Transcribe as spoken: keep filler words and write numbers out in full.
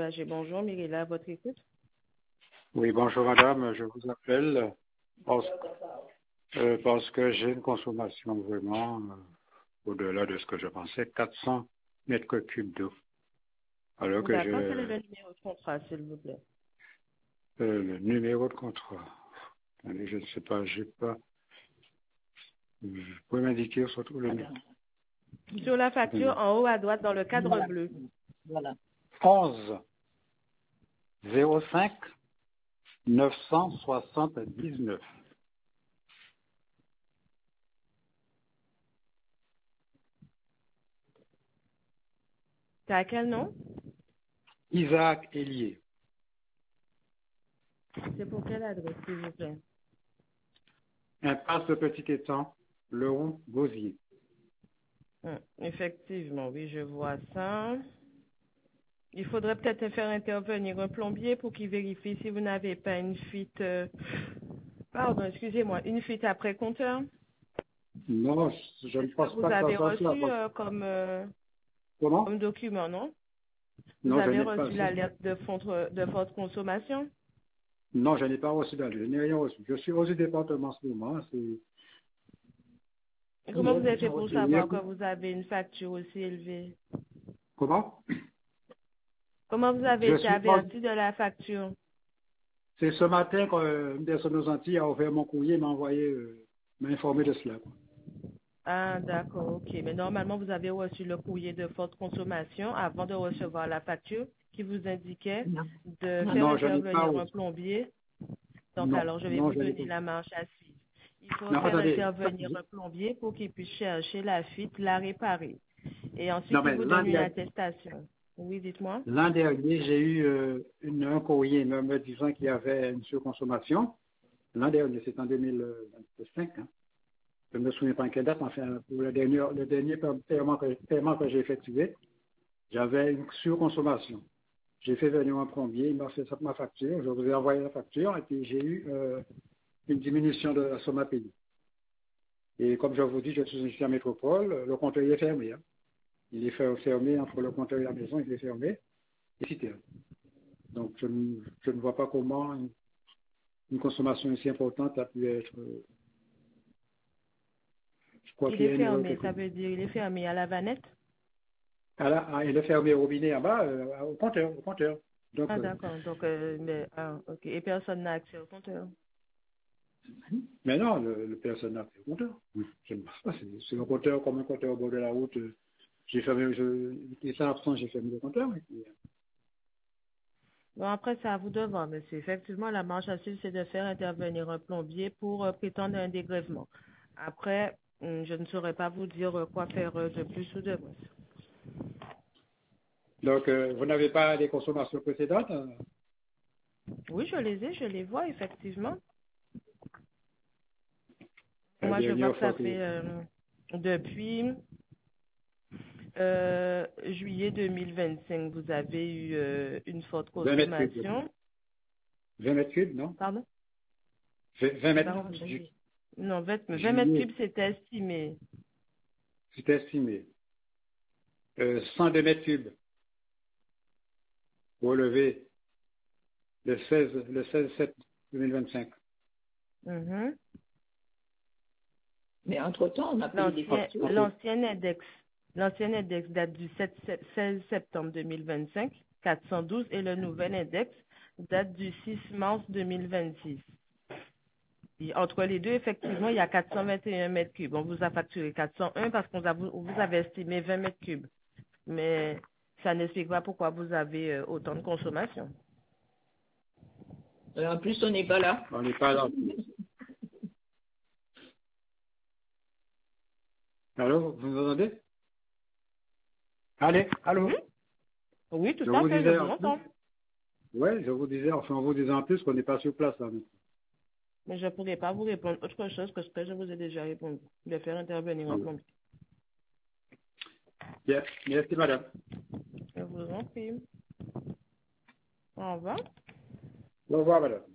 A G. Bonjour, Mirella, à votre écoute. Oui, bonjour madame, je vous appelle parce, euh, parce que j'ai une consommation vraiment euh, au-delà de ce que je pensais, quatre cents mètres cubes d'eau. Alors que D'accord, quel est je le numéro de contrat, s'il vous plaît? euh, le numéro de contrat. Allez, je ne sais pas, j'ai pas. Vous pouvez m'indiquer surtout le numéro. Sur la facture, en haut à droite, dans le cadre bleu. onze zéro cinq neuf cent soixante-dix-neuf. C'est à quel nom? Isaac Hélier. C'est pour quelle adresse, s'il vous plaît? Impasse de Petit Étang, Le Roux, Gosier. Hum, effectivement, oui, je vois ça. Il faudrait peut-être faire intervenir un plombier pour qu'il vérifie si vous n'avez pas une fuite, euh, pardon, excusez-moi, une fuite après compteur. Non, je ne C'est ce que pense vous pas que ça avez soit ça. reçu euh, comme, euh, Comment? comme document, non? Vous Non, je avez n'ai pas. reçu l'alerte de forte, de forte consommation? Non, je n'ai pas reçu d'aide. Je n'ai rien reçu. Je suis aux départements en ce moment. C'est... Et comment vous avez J'ai fait pour reçu rien. savoir que vous avez une facture aussi élevée? Comment? Comment vous avez Je été suis pas... averti de la facture? C'est ce matin qu'une personne aux Antilles a ouvert mon courrier et m'a envoyé, euh, m'a informé de cela, quoi. Ah, d'accord, ok. Mais normalement, vous avez reçu le courrier de forte consommation avant de recevoir la facture qui vous indiquait Non. de faire Non, je n'ai pas intervenir un reçu. plombier. Donc, Non, alors, je vais non, vous je n'ai donner pas. la marche à suivre. Il faut Non, faire attendez. intervenir un plombier pour qu'il puisse chercher la fuite, la réparer. Et ensuite, Non, il mais vous l'an donne une dernier, attestation. Oui, dites-moi. l'an dernier, j'ai eu euh, une, un courrier me, me disant qu'il y avait une surconsommation. L'an dernier, c'est en deux mille vingt-cinq. Hein. Je ne me souviens pas en quelle date, enfin, pour le dernier, le dernier paiement que, paiement que j'ai effectué, j'avais une surconsommation. J'ai fait venir un plombier, il m'a fait ma facture, je vous ai envoyé la facture et puis j'ai eu euh, une diminution de la somme à payer. Et comme je vous dis, je suis ici à Métropole, le compteur est fermé. Hein. Il est fermé entre le compteur et la maison, il est fermé. Et c'est terminé. Donc je ne, je ne vois pas comment une, une consommation aussi importante a pu être. Euh, je crois Il qu'il y est a une erreur fermé, quelque ça part. veut dire il est fermé à la vanette? Ah là, ah, il est fermé au robinet en bas, euh, au compteur, au compteur. Donc, Ah, euh, d'accord. Donc, euh, mais, ah, ok. Et personne n'a accès au compteur. mais non, le, le personne n'a fait le compteur. Oui, je ne pense pas. C'est c'est un compteur comme un compteur au bord de la route. euh, J'ai fermé, je, il était absent, j'ai fermé le compteur. Et puis, euh, Bon, après, c'est à vous de voir, monsieur. Effectivement, la marche à suivre, c'est de faire intervenir un plombier pour euh, prétendre un dégrèvement. Après, hum, je ne saurais pas vous dire euh, quoi faire euh, de plus ou de moins. donc euh, vous n'avez pas les consommations précédentes hein? Oui, je les ai, je les vois, effectivement. La Moi, je vois dernière que ça fois que... fait euh, depuis euh, juillet deux mille vingt-cinq, vous avez eu euh, une forte vingt mètres cubes. consommation. vingt mètres cubes, non? Pardon? vingt J'ai pas mètres, entendu. ju- Non, vingt, vingt mètres juillet, cubes, c'était estimé. c'était estimé. Euh, cent deux mètres cubes relevés le seize, le seize sept deux mille vingt-cinq. Mhm. Mais entre-temps, on a payé des L'ancien, factures. l'ancien index, l'ancien index date du sept sept seize septembre deux mille vingt-cinq, quatre cent douze, et le nouvel index date du six mars deux mille vingt-six. Et entre les deux, effectivement, il y a quatre cent vingt et un mètres cubes. On vous a facturé quatre cent un parce qu'on a, vous vous avez estimé vingt mètres cubes. Mais ça n'explique pas pourquoi vous avez euh, autant de consommation. Et en plus, on n'est pas là. On n'est pas là. Allô, vous m'entendez? Allez, allô? Mhm. Oui, tout Je à vous fait, je disais vous en plus, entends. ouais, je vous disais, enfin, on vous disait en plus qu'on n'est pas sur place là. Mais je ne pourrais pas vous répondre autre chose que ce que je vous ai déjà répondu. De faire intervenir Ah un oui. plombier. Bien, merci madame. Je vous en prie. Au revoir. Au revoir madame.